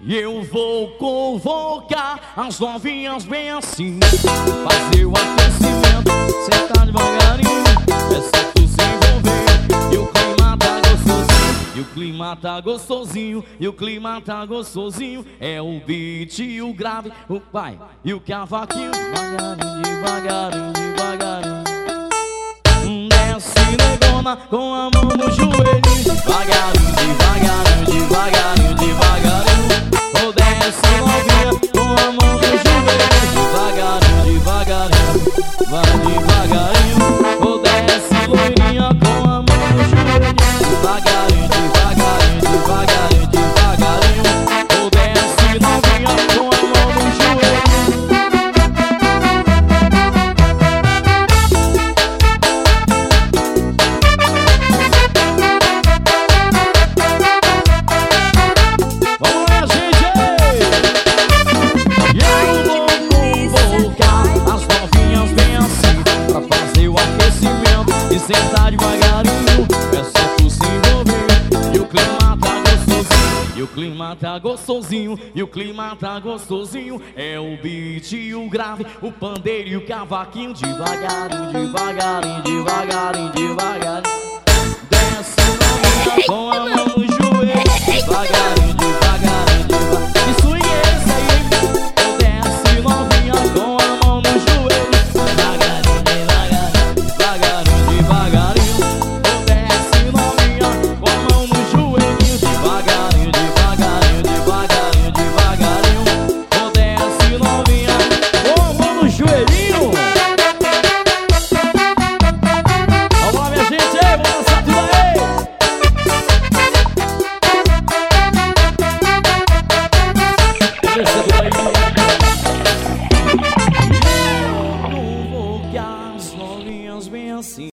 E eu vou convocar as novinhas bem assim, fazer o aquecimento, sentar devagarinho, é só tu se envolver. E o clima tá gostosinho, e o clima tá gostosinho, e o clima tá gostosinho. É o beat e o grave, o pai e o cavaquinho. Devagarinho, devagarinho, devagarinho. Desce negona com a mão no joelho, devagarinho, devagarinho, devagarinho, devagarinho. Ou desce novinha com a mão no joelho, devagarinho, devagarinho, vai devagarinho. Ou desce loirinha com a mão no joelho, devagarinho, devagarinho, devagarinho, devagarinho. Ou desce novinha com a mão no joelho. Sentar devagarinho, é só tu se envolver. E o clima tá gostosinho, e o clima tá gostosinho, e o clima tá gostosinho. É o beat e o grave, o pandeiro e o cavaquinho. Devagarinho, devagarinho, devagarinho, devagarinho. Desce novinha com a mão no joelho, devagarinho, devagarinho, devagarinho. Que swing é esse aí, hein? Desce novinha com a mão no joelho, devagarinho, devagarinho, devagarinho, devagarinho. Ou desce novinha com a mão no joelho, devagarinho, devagarinho, devagarinho, devagarinho. Ou desce novinha com a mão no joelhinho. Vamos lá, minha gente, vamos dançar tudo aí. Desce tudo aí. Eu convocar as novinhas bem assim.